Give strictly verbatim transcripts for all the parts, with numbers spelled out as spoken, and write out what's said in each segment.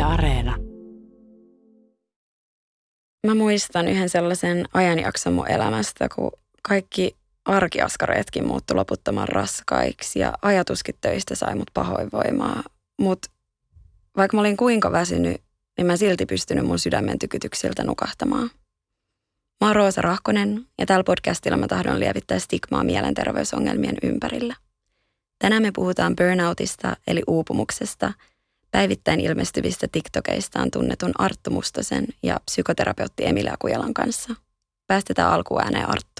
Areena. Mä muistan yhden sellaisen ajanjakson mun elämästä, kun kaikki arkiaskareetkin muuttui loputtoman raskaiksi ja ajatuskin töistä sai mut pahoinvoimaa. Mutta vaikka mä olin kuinka väsynyt, niin mä silti pystynyt mun sydämen tykytyksiltä nukahtamaan. Mä oon Roosa Rahkonen ja tällä podcastilla mä tahdon lievittää stigmaa mielenterveysongelmien ympärillä. Tänään me puhutaan burnoutista eli uupumuksesta, päivittäin ilmestyvistä TikTokeistaan tunnetun Arttu Mustosen ja psykoterapeutti Emilia Kujalan kanssa. Päästetään alkuääneen Arttu.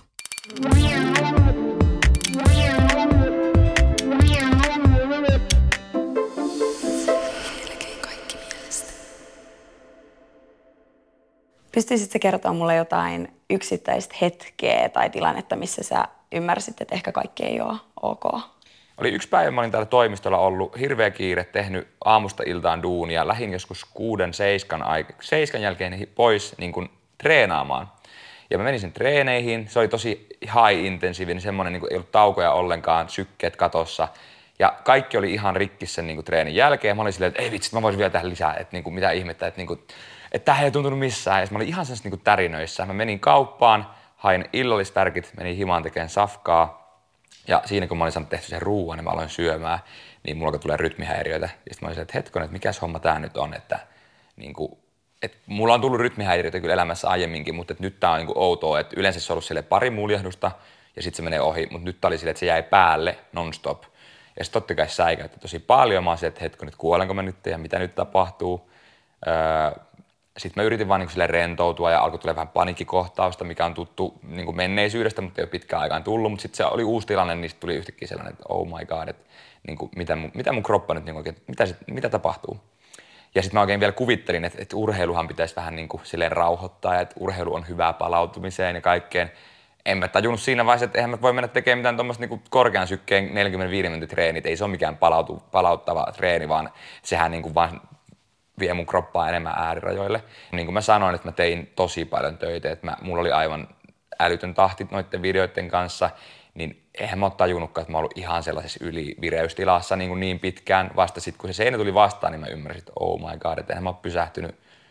Pystyisitkö kertoa mulle jotain yksittäistä hetkeä tai tilannetta, missä sä ymmärsit, että ehkä kaikki ei ole ok? Oli yksi päivä, mä olin täällä toimistolla ollut, hirveä kiire, tehnyt aamusta iltaan duunia, lähdin joskus kuuden, seiskan, aik- seiskan jälkeen pois niin kuin treenaamaan. Ja mä menin sen treeneihin, se oli tosi high-intensiivinen, semmoinen niin kuin ei ollut taukoja ollenkaan, sykkeet katossa. Ja kaikki oli ihan rikki sen niin kuin treenin jälkeen. Mä olin silleen, että ei vitsi, mä voisin vielä tehdä lisää, että niin kuin, mitä ihmettä, että, niin kuin, että tämähän ei tuntunut missään. Ja mä olin ihan sellaisessa niin kuin tärinöissä. Mä menin kauppaan, hain illallisvärkit, menin himaan tekemään safkaa. Ja siinä kun mä olin saanut tehty sen ruuan, niin mä aloin syömään, niin mulla tulee rytmihäiriöitä. Ja sitten mä olin silleen, että hetkonen, että mikäs homma tää nyt on, että niin kuin, et mulla on tullut rytmihäiriöitä kyllä elämässä aiemminkin, mutta et nyt tää on niin kuin outoa, että yleensä se on ollut sille pari muljahdusta ja sitten se menee ohi, mutta nyt tää oli silleen, että se jäi päälle non-stop. Ja sitten totta kai säikäytti tosi paljon. Mä olin silleen, että hetkonen, että kuolenko mä nyt ja mitä nyt tapahtuu. Öö, sitten mä yritin vaan niin kuin rentoutua ja alkoi tulla vähän paniikkikohtausta, mikä on tuttu niin kuin menneisyydestä, mutta ei ole pitkään aikaan tullut. Mutta sitten se oli uusi tilanne, niin sitten tuli yhtäkkiä sellainen, että oh my god, että niin kuin, mitä, mun, mitä mun kroppa nyt niin oikein, mitä, sit, mitä tapahtuu. Ja sitten mä oikein vielä kuvittelin, että, että urheiluhan pitäisi vähän niin kuin silleen rauhoittaa ja että urheilu on hyvää palautumiseen ja kaikkeen. En mä tajunnut siinä vaiheessa, että eihän mä voi mennä tekemään mitään tuommoista niin kuin korkean sykkeen neljäkymmentäviisi minuutin treenit. Ei se ole mikään palautu, palauttava treeni, vaan sehän niin kuin vaan vie mun kroppaa enemmän äärirajoille. Niin kuin mä sanoin, että mä tein tosi paljon töitä, että mä, mulla oli aivan älytön tahti noiden videoiden kanssa, niin eihän mä ole tajunnutkaan, että mä oon ollut ihan sellaisessa ylivireystilassa niin, kuin niin pitkään. Vasta sitten kun se seinä tuli vastaan, niin mä ymmärsin, että oh my god, että eihän mä ole pysähtynyt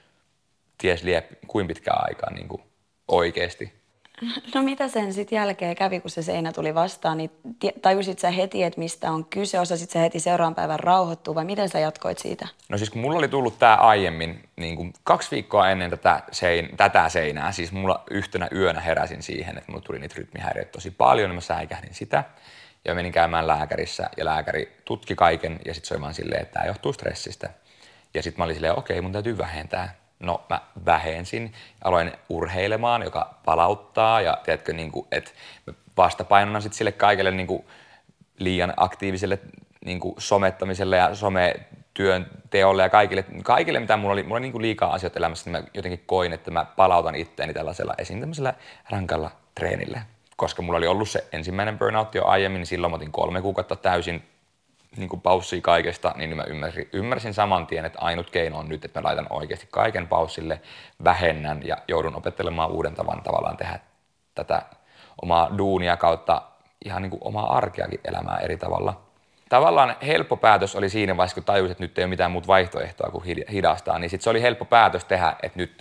ties liep kuin pitkään aikaa niin kuin oikeesti. No mitä sen sitten jälkeen kävi, kun se seinä tuli vastaan, niin tajusit sä heti, että mistä on kyse, osasit sä heti seuraavan päivän rauhoittua vai miten sä jatkoit siitä? No siis kun mulla oli tullut tää aiemmin, niin kuin kaksi viikkoa ennen tätä, sein, tätä seinää, siis mulla yhtenä yönä heräsin siihen, että mulla tuli niitä rytmihäiriöitä tosi paljon, niin mä säikähdin sitä. Ja menin käymään lääkärissä ja lääkäri tutki kaiken ja sitten se oli vaan silleen, että tää johtuu stressistä. Ja sitten mä olin silleen, okei, mun täytyy vähentää. No mä vähensin, aloin urheilemaan, joka palauttaa ja tiedätkö, niin kuin, että vastapainona sitten sille kaikelle niin kuin liian aktiiviselle niin kuin somettamiselle ja sometyön teolle ja kaikille, kaikille mitä mulla oli, mulla oli niin kuin liikaa asioita elämässä, niin mä jotenkin koin, että mä palautan itteeni tällaisella esiin tämmöisellä rankalla treenillä. Koska mulla oli ollut se ensimmäinen burnout jo aiemmin, niin silloin mä otin kolme kuukautta täysin niin kuin paussia kaikesta, niin mä ymmärsin, ymmärsin saman tien, että ainut keino on nyt, että mä laitan oikeasti kaiken paussille, vähennän ja joudun opettelemaan uuden tavan tavallaan tehdä tätä omaa duunia kautta ihan niin kuin omaa arkeakin elämää eri tavalla. Tavallaan helppo päätös oli siinä vaiheessa, kun tajusin, että nyt ei ole mitään muuta vaihtoehtoa kuin hidastaa, niin sitten se oli helppo päätös tehdä, että nyt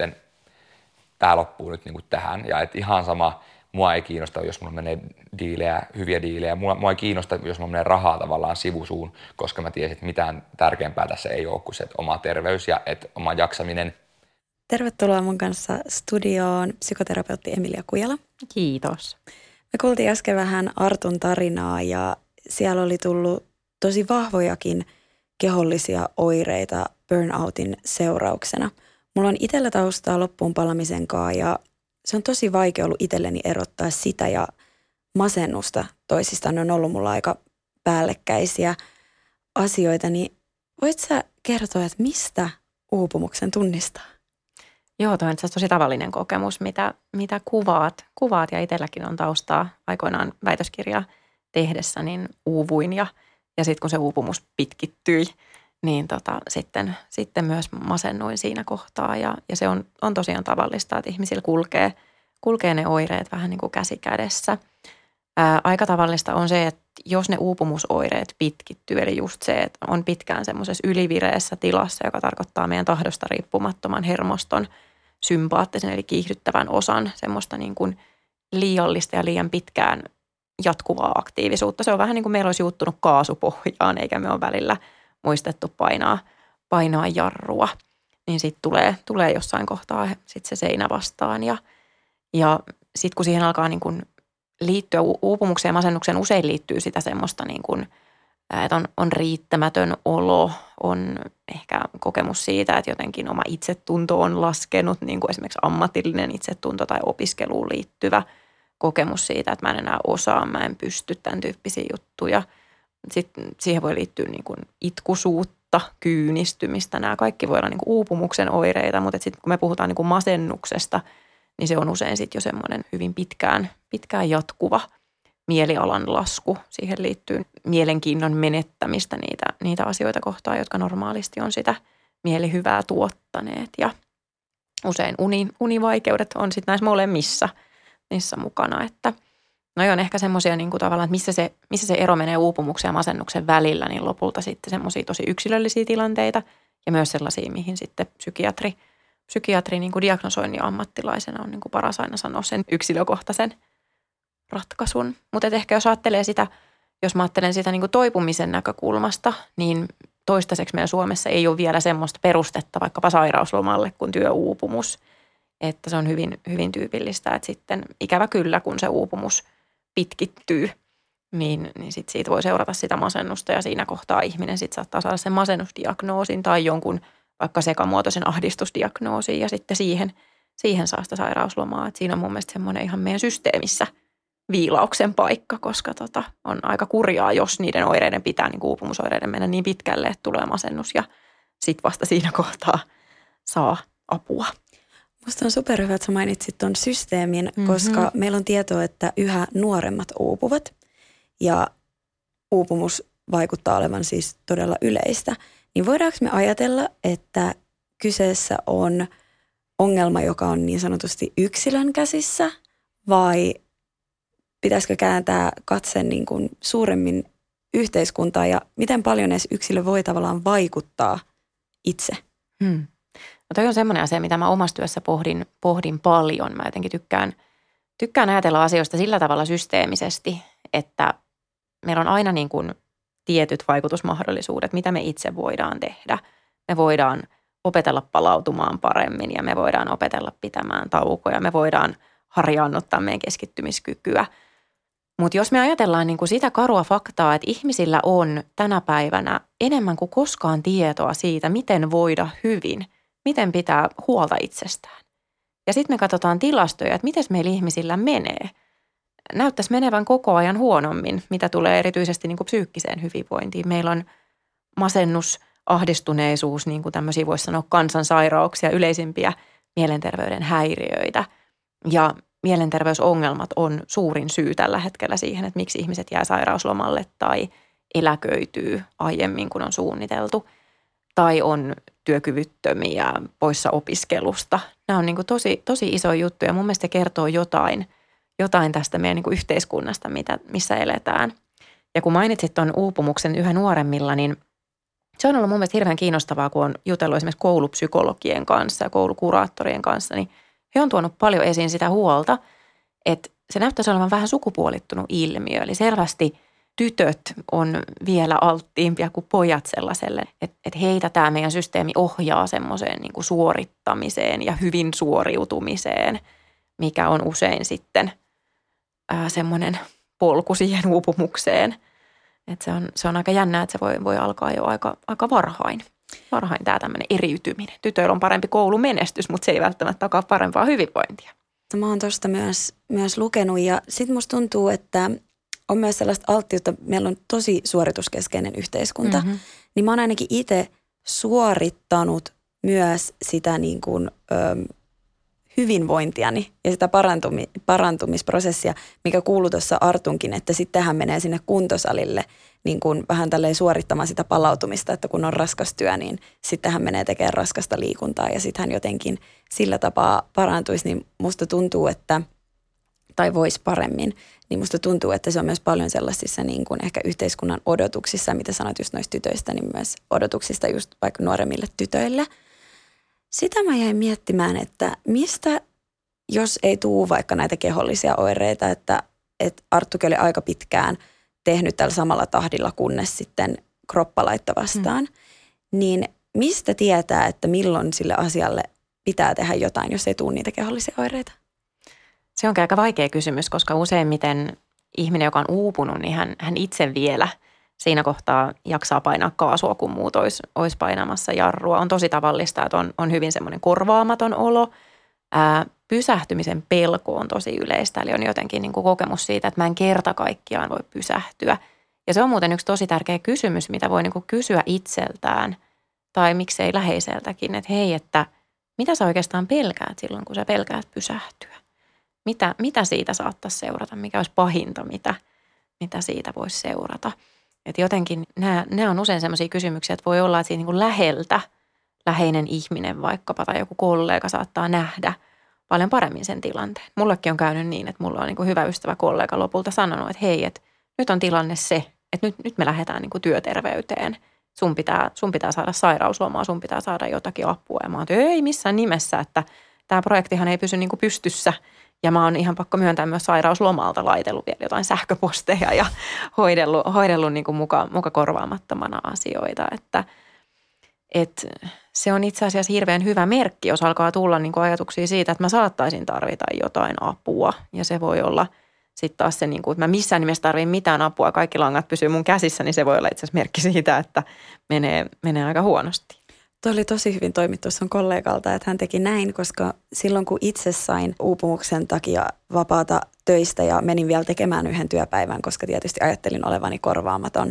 tämä loppuu nyt niin kuin tähän ja että ihan sama, mua ei kiinnosta, jos mulla menee diilejä, hyviä diilejä. Mua, mua ei kiinnosta, jos mulla menee rahaa tavallaan sivusuun, koska mä tiesin, että mitään tärkeämpää tässä ei ole kuin se, että oma terveys ja että oma jaksaminen. Tervetuloa mun kanssa studioon psykoterapeutti Emilia Kujala. Kiitos. Me kuultiin äsken vähän Artun tarinaa ja siellä oli tullut tosi vahvojakin kehollisia oireita burnoutin seurauksena. Mulla on itsellä taustaa loppuun palamisen kanssa ja se on tosi vaikea ollut itselleni erottaa sitä ja masennusta toisistaan. Ne on ollut mulla aika päällekkäisiä asioita, niin voit sä kertoa, että mistä uupumuksen tunnistaa? Joo, toi on itse asiassa tosi tavallinen kokemus, mitä, mitä kuvaat, kuvaat ja itselläkin on taustaa aikoinaan väitöskirjaa tehdessä, niin uuvuin ja, ja sitten kun se uupumus pitkittyi, niin tota, sitten, sitten myös masennuin siinä kohtaa ja, ja se on, on tosiaan tavallista, että ihmisillä kulkee, kulkee ne oireet vähän niin kuin käsi kädessä. Ää, aika tavallista on se, että jos ne uupumusoireet pitkittyy, eli just se, että on pitkään semmoisessa ylivireessä tilassa, joka tarkoittaa meidän tahdosta riippumattoman hermoston sympaattisen eli kiihdyttävän osan semmoista niin kuin liiallista ja liian pitkään jatkuvaa aktiivisuutta. Se on vähän niin kuin meillä olisi juuttunut kaasupohjaan, eikä me ole välillä muistettu painaa, painaa jarrua. Niin sitten tulee, tulee jossain kohtaa sit se seinä vastaan. Ja, ja sitten kun siihen alkaa niin kuin liittyä uupumukseen ja masennukseen, usein liittyy sitä semmoista, niin kuin, että on, on riittämätön olo, on ehkä kokemus siitä, että jotenkin oma itsetunto on laskenut, niin kuin esimerkiksi ammatillinen itsetunto tai opiskeluun liittyvä kokemus siitä, että mä en enää osaa, mä en pysty, tämän tyyppisiä juttuja. Sitten siihen voi liittyä niin kuin itkusuutta, kyynistymistä. Nämä kaikki voi olla niin kuin uupumuksen oireita, mutta sitten kun me puhutaan niin kuin masennuksesta, niin se on usein sitten jo semmoinen hyvin pitkään, pitkään jatkuva mielialan lasku. Siihen liittyy mielenkiinnon menettämistä niitä, niitä asioita kohtaan, jotka normaalisti on sitä mielihyvää tuottaneet. Ja usein uni, univaikeudet on sitten näissä molemmissa niissä mukana, että no on ehkä semmoisia niin kuin tavallaan, että missä se, missä se ero menee uupumuksen ja masennuksen välillä, niin lopulta sitten semmoisia tosi yksilöllisiä tilanteita ja myös sellaisia, mihin sitten psykiatri, psykiatri niin kuin diagnosoinnin ammattilaisena on niin kuin paras aina sanoa sen yksilökohtaisen ratkaisun. Mutta ehkä jos ajattelee sitä, jos mä ajattelen sitä niin kuin toipumisen näkökulmasta, niin toistaiseksi meillä Suomessa ei ole vielä semmoista perustetta vaikkapa sairauslomalle kuin työuupumus. Että se on hyvin, hyvin tyypillistä, että sitten ikävä kyllä, kun se uupumus pitkittyy, niin, niin sit siitä voi seurata sitä masennusta ja siinä kohtaa ihminen sitten saattaa saada sen masennusdiagnoosin tai jonkun vaikka sekamuotoisen ahdistusdiagnoosin ja sitten siihen, siihen saa sitä sairauslomaa. Et siinä on mun mielestä semmoinen ihan meidän systeemissä viilauksen paikka, koska tota, on aika kurjaa, jos niiden oireiden pitää, niin uupumusoireiden mennä niin pitkälle, että tulee masennus ja sitten vasta siinä kohtaa saa apua. Musta on superhyvä, että sä mainitsit ton systeemin, Mm-hmm. koska meillä on tietoa, että yhä nuoremmat uupuvat ja uupumus vaikuttaa olevan siis todella yleistä. Niin voidaanko me ajatella, että kyseessä on ongelma, joka on niin sanotusti yksilön käsissä vai pitäisikö kääntää katse niin kuin suuremmin yhteiskuntaan ja miten paljon edes yksilö voi tavallaan vaikuttaa itse? Hmm. No toi on semmoinen asia, mitä mä omassa työssä pohdin, pohdin paljon. Mä jotenkin tykkään, tykkään ajatella asioista sillä tavalla systeemisesti, että meillä on aina niin kuin tietyt vaikutusmahdollisuudet, mitä me itse voidaan tehdä. Me voidaan opetella palautumaan paremmin ja me voidaan opetella pitämään taukoja. Me voidaan harjaannuttaa meidän keskittymiskykyä. Mutta jos me ajatellaan niin kuin sitä karua faktaa, että ihmisillä on tänä päivänä enemmän kuin koskaan tietoa siitä, miten voida hyvin, miten pitää huolta itsestään. Ja sitten me katsotaan tilastoja, että miten meillä ihmisillä menee. Näyttäisi menevän koko ajan huonommin, mitä tulee erityisesti niin kuin psyykkiseen hyvinvointiin. Meillä on masennus, ahdistuneisuus, niin kuin tämmöisiä voisi sanoa kansansairauksia, yleisimpiä mielenterveyden häiriöitä. Ja mielenterveysongelmat on suurin syy tällä hetkellä siihen, että miksi ihmiset jää sairauslomalle tai eläköityy aiemmin kuin on suunniteltu. Tai on työkyvyttömiä poissa opiskelusta. Nämä on niin kuin tosi, tosi iso juttu ja mun mielestä se kertoo jotain, jotain tästä meidän niin kuin yhteiskunnasta, mitä, missä eletään. Ja kun mainitsit tuon uupumuksen yhä nuoremmilla, niin se on ollut mun mielestä hirveän kiinnostavaa, kun on jutellut esimerkiksi koulupsykologien kanssa ja koulukuraattorien kanssa, niin he on tuonut paljon esiin sitä huolta, että se näyttäisi olevan vähän sukupuolittunut ilmiö. Eli selvästi tytöt on vielä alttiimpia kuin pojat sellaiselle, että, että heitä tämä meidän systeemi ohjaa semmoiseen niin kuin suorittamiseen ja hyvin suoriutumiseen, mikä on usein sitten ää, semmoinen polku siihen uupumukseen. Että se on, se on aika jännää, että se voi, voi alkaa jo aika, aika varhain. Varhain tämä tämmöinen eriytyminen. Tytöillä on parempi koulumenestys, mutta se ei välttämättä takaa parempaa hyvinvointia. Mä oon tuosta myös, myös lukenut ja sit musta tuntuu, että on myös sellaista alttiutta, meillä on tosi suorituskeskeinen yhteiskunta, mm-hmm. niin mä oon ainakin itse suorittanut myös sitä niin kuin, ö, hyvinvointiani ja sitä parantumi, parantumisprosessia, mikä kuuluu tuossa Artunkin, että sitten hän menee sinne kuntosalille niin kuin vähän tälleen suorittamaan sitä palautumista, että kun on raskas työ, niin sitten hän menee tekemään raskasta liikuntaa ja sitten hän jotenkin sillä tapaa parantuisi, niin musta tuntuu, että tai voisi paremmin, niin musta tuntuu, että se on myös paljon sellaisissa niin kuin ehkä yhteiskunnan odotuksissa, mitä sanoit just noista tytöistä, niin myös odotuksista just vaikka nuoremmille tytöille. Sitä mä jäin miettimään, että mistä, jos ei tuu vaikka näitä kehollisia oireita, että, että Arttukin oli aika pitkään tehnyt tällä samalla tahdilla, kunnes sitten kroppa laittoi vastaan, mm. niin mistä tietää, että milloin sille asialle pitää tehdä jotain, jos ei tule niitä kehollisia oireita? Se on aika vaikea kysymys, koska useimmiten ihminen, joka on uupunut, niin hän, hän itse vielä siinä kohtaa jaksaa painaa kaasua, kun muut olisi, olisi painamassa jarrua. On tosi tavallista, että on, on hyvin semmoinen korvaamaton olo. Ää, pysähtymisen pelko on tosi yleistä, eli on jotenkin niin kuin kokemus siitä, että mä en kerta kaikkiaan voi pysähtyä. Ja se on muuten yksi tosi tärkeä kysymys, mitä voi niin kuin kysyä itseltään tai miksei läheiseltäkin, että hei, että mitä sä oikeastaan pelkäät silloin, kun sä pelkäät pysähtyä? Mitä, mitä siitä saattaisi seurata? Mikä olisi pahinta, mitä, mitä siitä voisi seurata? Että jotenkin nämä, nämä on usein sellaisia kysymyksiä, että voi olla, että siinä niin kuin läheltä läheinen ihminen vaikkapa tai joku kollega saattaa nähdä paljon paremmin sen tilanteen. Mullekin on käynyt niin, että mulla on niin kuin hyvä ystävä kollega lopulta sanonut, että hei, että nyt on tilanne se, että nyt, nyt me lähdetään niin kuin työterveyteen. Sun pitää, sun pitää saada sairauslomaa, sun pitää saada jotakin apua. Ja mä oon, että ei missään nimessä, että tämä projektihan ei pysy niin kuin pystyssä. Ja mä oon ihan pakko myöntää myös sairauslomalta laitellut vielä jotain sähköposteja ja hoidellut, hoidellut niin kuin muka, muka korvaamattomana asioita. Että, et se on itse asiassa hirveän hyvä merkki, jos alkaa tulla niin kuin ajatuksia siitä, että mä saattaisin tarvita jotain apua. Ja se voi olla sitten taas se, niin kuin, että mä missään nimessä tarvitsen mitään apua, kaikki langat pysyy mun käsissä, niin se voi olla itse asiassa merkki siitä, että menee, menee aika huonosti. Tuo oli tosi hyvin toimittu sun kollegalta, että hän teki näin, koska silloin kun itse sain uupumuksen takia vapaata töistä ja menin vielä tekemään yhden työpäivän, koska tietysti ajattelin olevani korvaamaton.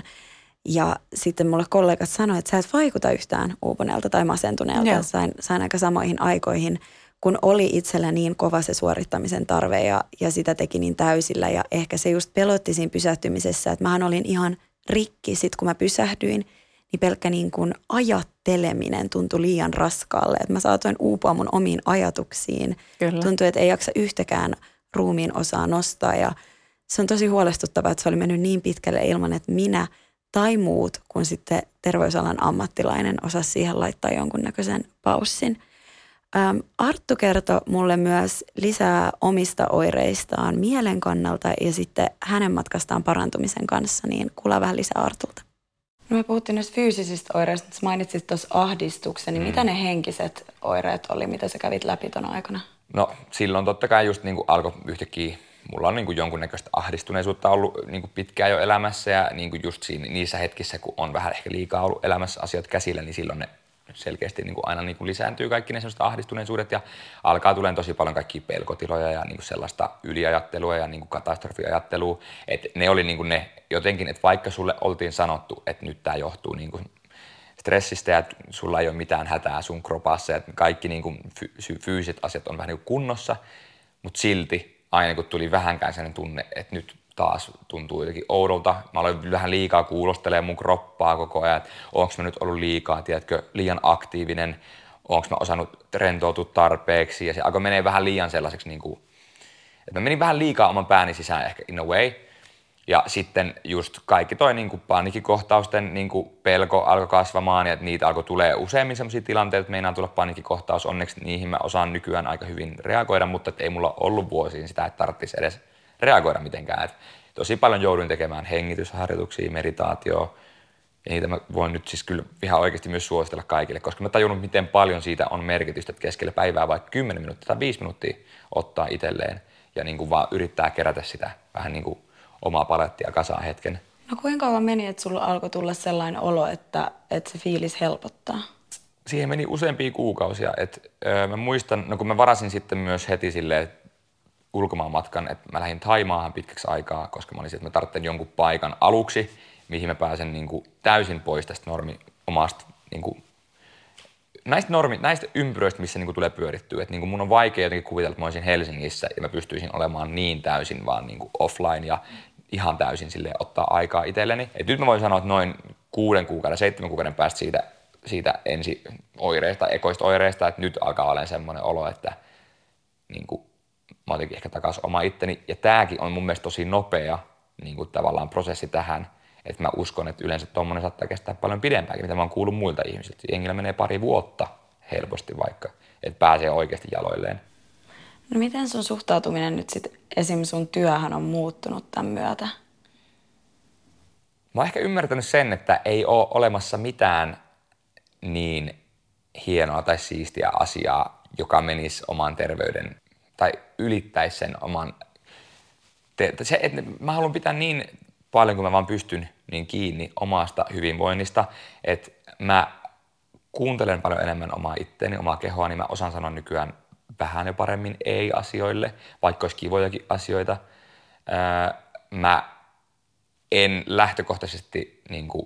Ja sitten mulle kollegat sanoivat, että sä et vaikuta yhtään uupuneelta tai masentuneelta. Joo. Sain, sain aika samoihin aikoihin, kun oli itsellä niin kova se suorittamisen tarve ja, ja sitä teki niin täysillä. Ja ehkä se just pelotti siinä pysähtymisessä, että mähän olin ihan rikki sit kun mä pysähdyin. Niin pelkkä niin kuin ajatteleminen tuntui liian raskaalle. Että mä saatoin uupua mun omiin ajatuksiin. Kyllä. Tuntui, että ei jaksa yhtäkään ruumiin osaa nostaa. Ja se on tosi huolestuttavaa, että se oli mennyt niin pitkälle ilman, että minä tai muut, kun sitten terveysalan ammattilainen osasi siihen laittaa jonkunnäköisen paussin. Ähm, Arttu kertoi mulle myös lisää omista oireistaan mielen kannalta ja sitten hänen matkastaan parantumisen kanssa. Niin kuulla vähän lisää Artulta. No me puhuttiin näistä fyysisistä oireista, että mainitsit tuossa ahdistuksen, niin mm. mitä ne henkiset oireet oli, mitä sä kävit läpi ton aikana? No silloin totta kai just niin kuin alkoi yhtäkkiä, mulla on niin kuin jonkunnäköistä ahdistuneisuutta ollut niin kuin pitkään jo elämässä ja niin kuin just siinä, niissä hetkissä, kun on vähän ehkä liikaa ollut elämässä asiat käsillä, niin silloin ne selkeästi niin kuin aina niin kuin lisääntyy kaikki ne sellaiset ahdistuneisuudet ja alkaa tulemaan tosi paljon kaikkia pelkotiloja ja niin kuin sellaista yliajattelua ja niin kuin katastrofiajattelua. Että ne oli niin kuin ne jotenkin, että vaikka sulle oltiin sanottu, että nyt tämä johtuu niin kuin stressistä ja että sulla ei ole mitään hätää sun kropassa ja että kaikki niin kuin fy- fyysiset asiat on vähän niin kuin kunnossa, mutta silti aina kun tuli vähänkään sellainen tunne, että nyt taas tuntuu jotenkin oudolta. Mä aloin vähän liikaa kuulostelemaan mun kroppaa koko ajan, että onko mä nyt ollut liikaa, tiedätkö, liian aktiivinen, onko mä osannut rentoutua tarpeeksi ja se alkoi menee vähän liian sellaiseksi, niin kuin, että mä menin vähän liikaa oman pääni sisään ehkä in a way. Ja sitten just kaikki toi niin kuin paniikkikohtausten niin kuin pelko alkoi kasvamaan ja niitä alkoi tulee useammin sellaisia tilanteita, että meinaa tulla paniikkikohtaus. Onneksi niihin mä osaan nykyään aika hyvin reagoida, mutta ei mulla ollut vuosiin sitä, että tarvitsisi edes reagoida mitenkään. Et tosi paljon jouduin tekemään hengitysharjoituksia, meditaatioa ja niitä mä voin nyt siis kyllä ihan oikeasti myös suositella kaikille, koska mä tajunnut, miten paljon siitä on merkitystä, että keskellä päivää vaikka kymmenen minuuttia tai viisi minuuttia ottaa itselleen ja niin kuin vaan yrittää kerätä sitä vähän niin kuin omaa palettia kasaan hetken. No kuinka kauan meni, että sulla alkoi tulla sellainen olo, että, että se fiilis helpottaa? Siihen meni useampia kuukausia. Et, öö, mä muistan, no kun mä varasin sitten myös heti silleen ulkomaanmatkan, että mä lähdin Thaimaahan pitkäksi aikaa, koska mä olisin, että mä tarvitsen jonkun paikan aluksi, mihin mä pääsen niin kuin täysin pois tästä normi omasta niin kuin, näistä, normi, näistä ympyröistä, missä niin kuin tulee pyörittyä. Et, niin kuin mun on vaikea jotenkin kuvitella, että mä olisin Helsingissä ja mä pystyisin olemaan niin täysin vaan niin kuin offline ja ihan täysin silleen ottaa aikaa itselleni. Et nyt mä voin sanoa, että noin kuuden kuukauden, seitsemän kuukauden päästä siitä, siitä ensi-oireista, ekoista oireista, että nyt alkaa olemaan semmoinen olo, että niin kuin, mä otinkin ehkä takaisin oma itteni. Ja tääkin on mun mielestä tosi nopea niin kuin tavallaan prosessi tähän, että mä uskon, että yleensä tuommoinen saattaa kestää paljon pidempäänkin, mitä mä oon kuullut muilta ihmisiltä. Jengillä menee pari vuotta helposti vaikka, että pääsee oikeasti jaloilleen. No miten sun suhtautuminen nyt sitten esim. Sun työhön on muuttunut tämän myötä? Mä oon ehkä ymmärtänyt sen, että ei ole olemassa mitään niin hienoa tai siistiä asiaa, joka menisi oman terveyden tai ylittäisi sen oman... Te- se, että mä haluan pitää niin paljon kuin mä vaan pystyn niin kiinni omasta hyvinvoinnista, että mä kuuntelen paljon enemmän omaa itteeni, omaa kehoa, niin mä osaan sanoa nykyään vähän jo paremmin ei-asioille, vaikka olisi kivojakin asioita. Öö, mä en lähtökohtaisesti niin kuin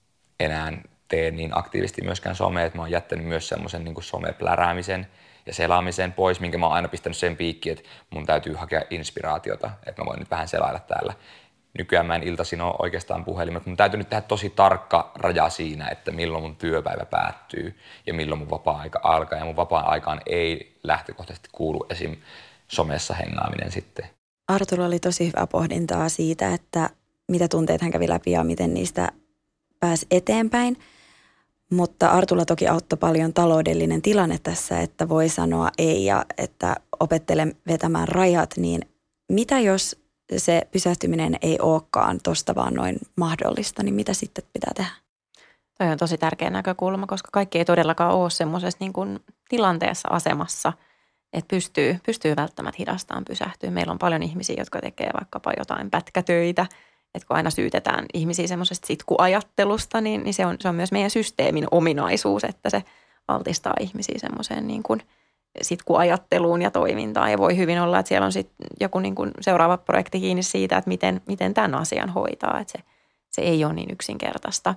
enää tee niin aktiivisesti myöskään somea, että mä oon jättänyt myös semmoisen niin kuin somepläräämisen ja selaamisen pois, minkä mä oon aina pistänyt sen piikkiin, että mun täytyy hakea inspiraatiota, että mä voin nyt vähän selailla täällä. Nykyään mä en iltaisin ole oikeastaan puhelimet, mutta mun täytyy nyt tehdä tosi tarkka raja siinä, että milloin mun työpäivä päättyy ja milloin mun vapaa-aika alkaa. Ja mun vapaa-aikaan ei lähtökohtaisesti kuulu esim. Somessa hengaaminen sitten. Arttulla oli tosi hyvää pohdintaa siitä, että mitä tunteet hän kävi läpi ja miten niistä pääsi eteenpäin. Mutta Arttulla toki auttoi paljon taloudellinen tilanne tässä, että voi sanoa ei ja että opettele vetämään rajat. Niin mitä jos se pysähtyminen ei olekaan tuosta vaan noin mahdollista, niin mitä sitten pitää tehdä? Toi on tosi tärkeä näkökulma, koska kaikki ei todellakaan ole semmoisessa niin kuin tilanteessa, asemassa, että pystyy, pystyy välttämättä hidastamaan pysähtyä. Meillä on paljon ihmisiä, jotka tekee vaikkapa jotain pätkätöitä, että kun aina syytetään ihmisiä semmoisesta sitkuajattelusta, niin, niin se, on, se on myös meidän systeemin ominaisuus, että se altistaa ihmisiä semmoiseen niin kuin sitkuajatteluun ja toimintaan. Ja voi hyvin olla, että siellä on sitten joku niin kuin seuraava projekti kiinni siitä, että miten, miten tämän asian hoitaa, että se, se ei ole niin yksinkertaista.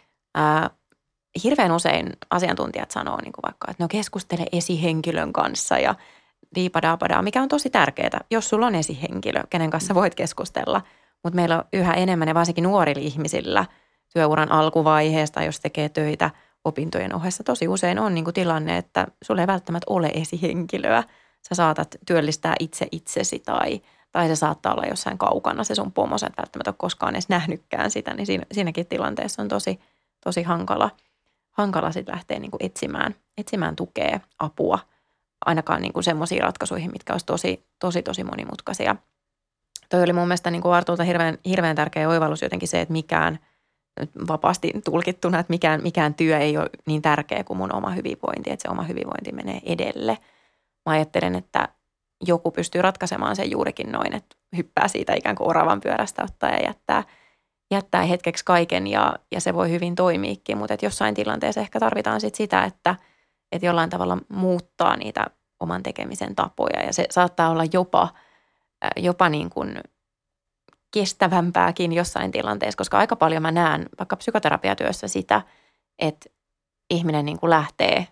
Ää, hirveän usein asiantuntijat sanoo niin kuin vaikka, että no keskustele esihenkilön kanssa ja diipadapadaa, mikä on tosi tärkeää, jos sulla on esihenkilö, kenen kanssa voit keskustella. Mutta meillä on yhä enemmän ja varsinkin nuorilla ihmisillä työuran alkuvaiheesta, jos tekee töitä opintojen ohessa, tosi usein on niin kuin tilanne, että sulla ei välttämättä ole esihenkilöä. Sä saatat työllistää itse itsesi tai, tai se saattaa olla jossain kaukana se sun pomo, sä et välttämättä ole koskaan edes nähnytkään sitä, niin siinä, siinäkin tilanteessa on tosi, tosi hankala, hankala sit lähteä niin kuin etsimään, etsimään tukea, apua, ainakaan niin kuin semmoisiin ratkaisuihin, mitkä olisi tosi, tosi, tosi monimutkaisia. Toi oli mun mielestä niin kuin Artulta hirveän, hirveän tärkeä oivallus jotenkin se, että mikään, nyt vapaasti tulkittuna, että mikään, mikään työ ei ole niin tärkeä kuin mun oma hyvinvointi, että se oma hyvinvointi menee edelle. Mä ajattelen, että joku pystyy ratkaisemaan sen juurikin noin, että hyppää siitä ikään kuin oravan pyörästä ottaa ja jättää, jättää hetkeksi kaiken ja, ja se voi hyvin toimiikin, mutta että jossain tilanteessa ehkä tarvitaan sit sitä, että, että jollain tavalla muuttaa niitä oman tekemisen tapoja ja se saattaa olla jopa, jopa niin kuin kestävämpääkin jossain tilanteessa, koska aika paljon mä näen vaikka psykoterapiatyössä sitä, että ihminen niin kuin lähtee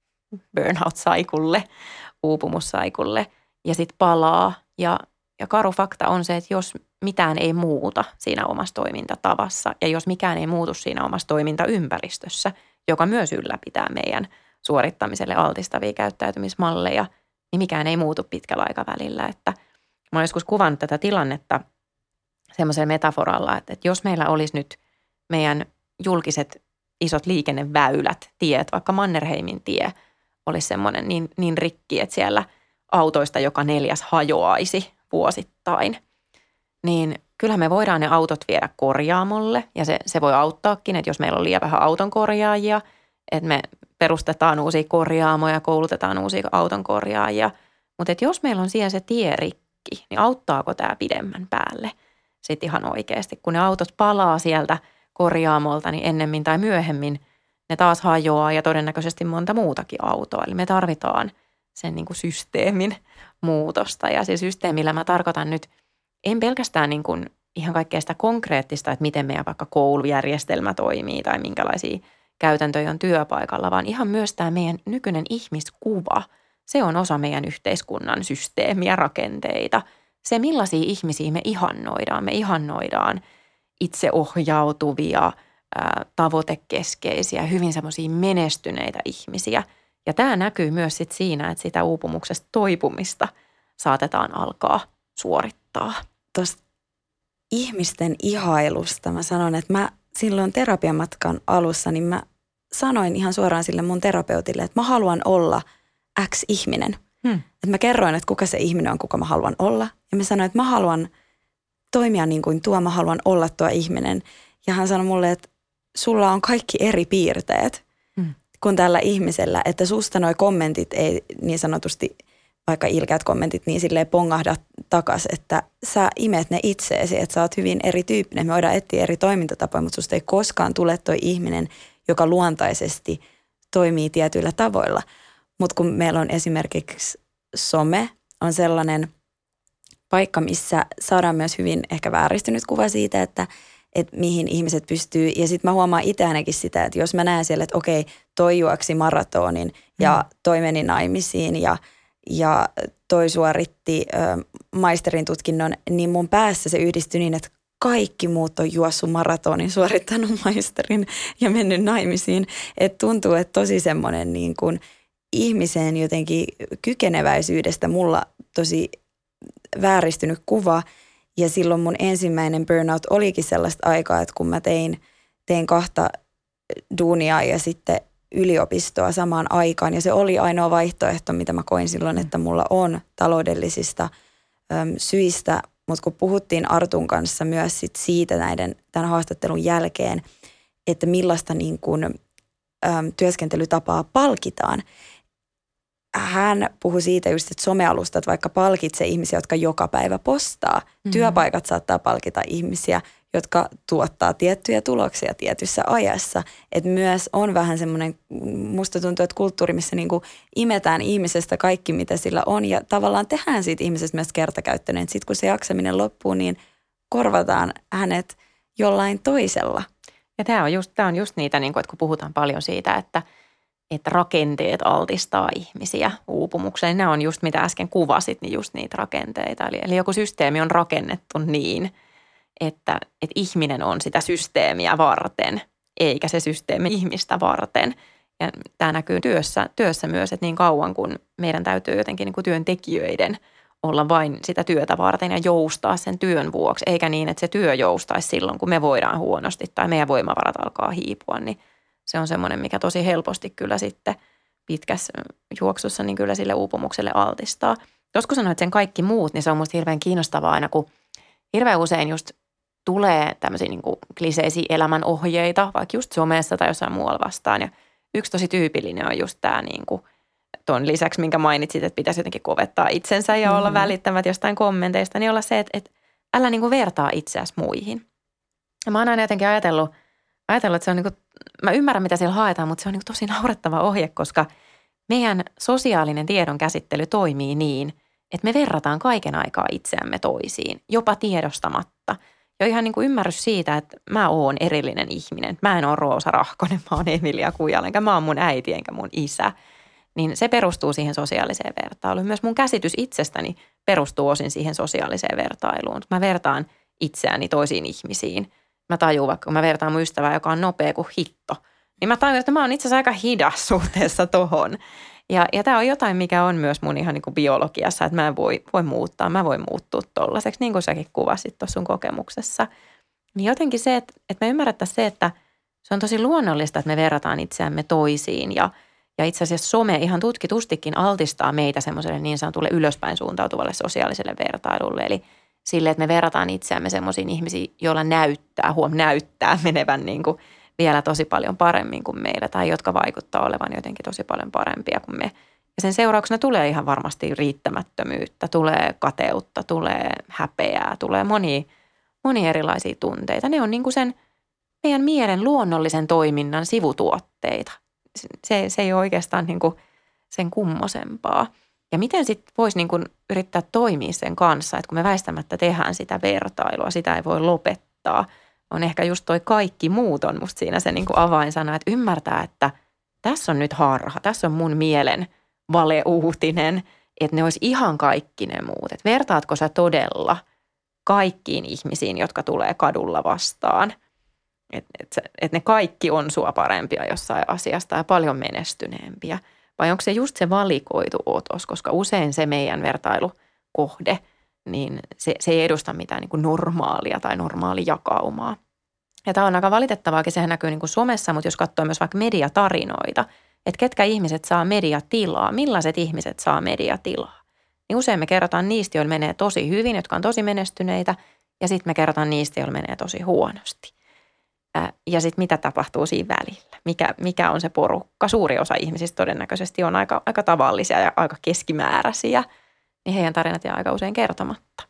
burnout-saikulle, uupumussaikulle ja sitten palaa. Ja, ja karu fakta on se, että jos mitään ei muuta siinä omassa toimintatavassa ja jos mikään ei muutu siinä omassa toimintaympäristössä, joka myös ylläpitää meidän suorittamiselle altistavia käyttäytymismalleja, niin mikään ei muutu pitkällä aikavälillä. Että mä olen joskus kuvannut tätä tilannetta semmoisella metaforalla, että, että jos meillä olisi nyt meidän julkiset isot liikenneväylät, tiet, vaikka Mannerheimin tie olisi semmoinen niin, niin rikki, että siellä autoista joka neljäs hajoaisi vuosittain, niin kyllähän me voidaan ne autot viedä korjaamolle ja se, se voi auttaakin, että jos meillä on liian vähän auton korjaajia, että me perustetaan uusia korjaamoja, koulutetaan uusia auton korjaajia, mutta että jos meillä on siellä se tie rikki, niin auttaako tämä pidemmän päälle? Sitten ihan oikeasti, kun ne autot palaa sieltä korjaamolta, niin ennemmin tai myöhemmin ne taas hajoaa ja todennäköisesti monta muutakin autoa. Eli me tarvitaan sen niin kuin systeemin muutosta. Ja siis systeemillä mä tarkoitan nyt en pelkästään niin kuin ihan kaikkea sitä konkreettista, että miten meidän vaikka koulujärjestelmä toimii tai minkälaisia käytäntöjä on työpaikalla, vaan ihan myös tämä meidän nykyinen ihmiskuva. Se on osa meidän yhteiskunnan systeemiä, rakenteita. Se, millaisia ihmisiä me ihannoidaan. Me ihannoidaan itseohjautuvia, ää, tavoitekeskeisiä, hyvin semmoisia menestyneitä ihmisiä. Ja tämä näkyy myös sit siinä, että sitä uupumuksesta toipumista saatetaan alkaa suorittaa. Tuosta ihmisten ihailusta mä sanon, että mä silloin terapiamatkan alussa, niin mä sanoin ihan suoraan sille mun terapeutille, että mä haluan olla X-ihminen. Hmm. Että mä kerroin, että kuka se ihminen on, kuka mä haluan olla. Ja mä sanoin, että mä haluan toimia niin kuin tuo, mä haluan olla tuo ihminen. Ja hän sanoi mulle, että sulla on kaikki eri piirteet hmm. kuin tällä ihmisellä, että susta noi kommentit ei niin sanotusti, vaikka ilkeät kommentit, niin silleen pongahda takas, että sä imet ne itseesi, että sä oot hyvin erityyppinen. Me voidaan etsiä eri toimintatapoja, mutta susta ei koskaan tule toi ihminen, joka luontaisesti toimii tietyillä tavoilla. Mutta kun meillä on esimerkiksi some, on sellainen paikka, missä saadaan myös hyvin ehkä vääristynyt kuva siitä, että, että mihin ihmiset pystyy. Ja sitten mä huomaan itse ainakin sitä, että jos mä näen siellä, että okei, toi juoksi maratonin ja toi meni naimisiin ja, ja toi suoritti ö, maisterin tutkinnon, niin mun päässä se yhdistyi niin, että kaikki muut on juossut maratonin, suorittanut maisterin ja mennyt naimisiin. Että tuntuu, että tosi semmoinen niin kuin ihmisen jotenkin kykeneväisyydestä mulla tosi vääristynyt kuva. Ja silloin mun ensimmäinen burnout olikin sellaista aikaa, että kun mä tein, tein kahta duunia ja sitten yliopistoa samaan aikaan. Ja se oli ainoa vaihtoehto, mitä mä koin silloin, että mulla on taloudellisista äm, syistä. Mutta kun puhuttiin Artun kanssa myös sit siitä näiden, tämän haastattelun jälkeen, että millaista niin kun, äm, työskentelytapaa palkitaan. Hän puhui siitä just, että somealustat vaikka palkitsee ihmisiä, jotka joka päivä postaa. Mm-hmm. Työpaikat saattaa palkita ihmisiä, jotka tuottaa tiettyjä tuloksia tietyssä ajassa. Että myös on vähän semmoinen, musta tuntuu, että kulttuuri, missä niinku imetään ihmisestä kaikki, mitä sillä on. Ja tavallaan tehdään siitä ihmisestä myös kertakäyttöinen. Sitten kun se jaksaminen loppuu, niin korvataan hänet jollain toisella. Ja tämä on just, tämä on just niitä, niin kuin, että kun puhutaan paljon siitä, että että rakenteet altistaa ihmisiä uupumukseen. Nämä on just mitä äsken kuvasit, niin just niitä rakenteita. Eli, eli joku systeemi on rakennettu niin, että, että ihminen on sitä systeemiä varten, eikä se systeemi ihmistä varten. Ja tämä näkyy työssä, työssä myös, että niin kauan kun meidän täytyy jotenkin niin kuin työntekijöiden olla vain sitä työtä varten ja joustaa sen työn vuoksi, eikä niin, että se työ joustaisi silloin, kun me voidaan huonosti tai meidän voimavarat alkaa hiipua, niin se on semmoinen, mikä tosi helposti kyllä sitten pitkässä juoksussa niin kyllä sille uupumukselle altistaa. Jos kun sanoit sen kaikki muut, niin se on musta hirveän kiinnostavaa aina, kun hirveän usein just tulee tämmöisiä niin kuin kliseisiä elämänohjeita, vaikka just somessa tai jossain muualla vastaan. Ja yksi tosi tyypillinen on just tämä niin kuin ton lisäksi, minkä mainitsit, että pitäisi jotenkin kovettaa itsensä ja olla mm-hmm. välittävät jostain kommenteista, niin olla se, että, että älä niin kuin vertaa itseäsi muihin. Ja mä oon aina jotenkin ajatellut, ajatellut että se on niin kuin, mä ymmärrän mitä siellä haetaan, mutta se on niin kuin tosi naurettava ohje, koska meidän sosiaalinen tiedon käsittely toimii niin, että me verrataan kaiken aikaa itseämme toisiin, jopa tiedostamatta. Ja ihan niin kuin ymmärrys siitä, että mä oon erillinen ihminen. Mä en ole Roosa Rahkonen, mä oon Emilia Kujala, enkä mä oon mun äiti enkä mun isä. Niin se perustuu siihen sosiaaliseen vertailuun. Myös mun käsitys itsestäni perustuu osin siihen sosiaaliseen vertailuun. Mä vertaan itseäni toisiin ihmisiin. Mä tajuun vaikka, kun mä vertaan mun ystävää, joka on nopea kuin hitto, niin mä tajun, että mä oon itse asiassa aika hidas suhteessa tohon. Ja, ja tämä on jotain, mikä on myös mun ihan niin kuin biologiassa, että mä en voi, voi muuttaa, mä voin muuttua tollaiseksi, niin kuin säkin kuvasit tuossa sun kokemuksessa. Niin jotenkin se, että, että me ymmärrettäisiin se, että se on tosi luonnollista, että me verrataan itseämme toisiin ja, ja itse asiassa some ihan tutkitustikin altistaa meitä semmoiselle niin sanotulle ylöspäin suuntautuvalle sosiaaliselle vertailulle. Eli sille, että me verrataan itseämme semmoisiin ihmisiin, joilla näyttää, huom näyttää menevän niin kuin vielä tosi paljon paremmin kuin meillä tai jotka vaikuttaa olevan jotenkin tosi paljon parempia kuin me. Ja sen seurauksena tulee ihan varmasti riittämättömyyttä, tulee kateutta, tulee häpeää, tulee monia, monia erilaisia tunteita. Ne on niin kuin sen meidän mielen luonnollisen toiminnan sivutuotteita. Se, se ei ole oikeastaan niin kuin sen kummosempaa. Ja miten sitten voisi niin kuin yrittää toimia sen kanssa, että kun me väistämättä tehdään sitä vertailua, sitä ei voi lopettaa. On ehkä just toi kaikki muut on musta siinä se niin kuin avainsana, että ymmärtää, että tässä on nyt harha, tässä on mun mielen valeuutinen, että ne olisi ihan kaikki ne muut. Että vertaatko sä todella kaikkiin ihmisiin, jotka tulee kadulla vastaan, että et, et ne kaikki on sua parempia jossain asiasta ja paljon menestyneempiä. Vai onko se just se valikoitu otos, koska usein se meidän vertailu kohde, niin se, se ei edusta mitään niin kuin normaalia tai normaalijakaumaa. Ja tämä on aika valitettavaakin, sehän näkyy niin kuin somessa, mutta jos katsoo myös vaikka mediatarinoita, että ketkä ihmiset saa mediatilaa, millaiset ihmiset saa mediatilaa. Niin usein me kerrotaan niistä, joilla menee tosi hyvin, jotka on tosi menestyneitä, ja sitten me kerrotaan niistä, joilla menee tosi huonosti. Ää, ja sitten mitä tapahtuu siinä välillä, mikä, mikä on se porukka. Suuri osa ihmisistä todennäköisesti on aika, aika tavallisia ja aika keskimääräisiä, niin heidän tarinat jää aika usein kertomatta.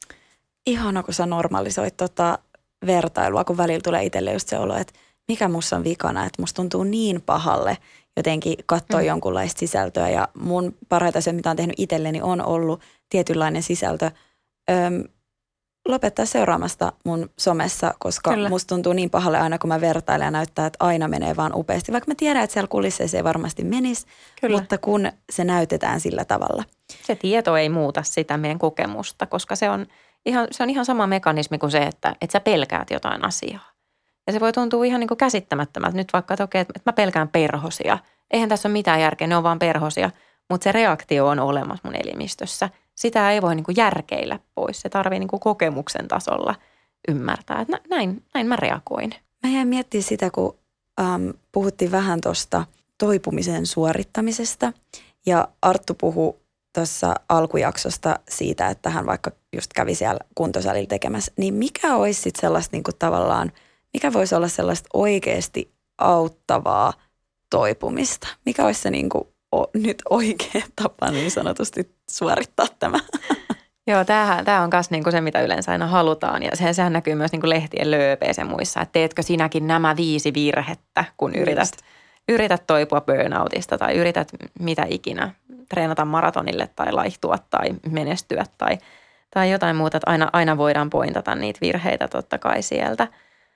Ihana, kun sä normalisoit tota vertailua, kun välillä tulee itselle just se olo, että mikä musta on vikana, että musta tuntuu niin pahalle jotenkin katsoa mm. jonkunlaista sisältöä. Ja mun parhaita asioita, mitä on tehnyt itselleni, on ollut tietynlainen sisältö. Öm, lopettaa seuraamasta mun somessa, koska Kyllä. musta tuntuu niin pahalle aina, kun mä vertailen ja näyttää, että aina menee vaan upeasti. Vaikka mä tiedän, että siellä kulisseissa ei varmasti menisi, Kyllä. mutta kun se näytetään sillä tavalla. Se tieto ei muuta sitä meidän kokemusta, koska se on ihan, se on ihan sama mekanismi kuin se, että, että sä pelkäät jotain asiaa. Ja se voi tuntua ihan niin kuin käsittämättömältä. Nyt vaikka, että okei, että mä pelkään perhosia. Eihän tässä ole mitään järkeä, ne on vaan perhosia. Mutta se reaktio on olemassa mun elimistössä. Sitä ei voi niin kuin järkeillä pois. Se tarvii niin kuin kokemuksen tasolla ymmärtää, että näin, näin mä reagoin. Mä jäin miettimään sitä, kun ähm, puhuttiin vähän tuosta toipumisen suorittamisesta. Ja Arttu puhui tuossa alkujaksosta siitä, että hän vaikka just kävi siellä kuntosalilla tekemässä. Niin mikä olisi sitten sellaista niin kuin tavallaan, mikä voisi olla sellaista oikeasti auttavaa toipumista? Mikä olisi se niin kuin o, nyt oikea tapa niin sanotusti suorittaa tämä? Joo, tämä on myös niinku se, mitä yleensä aina halutaan. Ja sehän, sehän näkyy myös niinku lehtien lööpeissä ja muissa, että teetkö sinäkin nämä viisi virhettä, kun yrität, yrität toipua burnoutista tai yrität mitä ikinä, treenata maratonille tai laihtua tai menestyä tai, tai jotain muuta. Että aina, aina voidaan pointata niitä virheitä totta kai sieltä.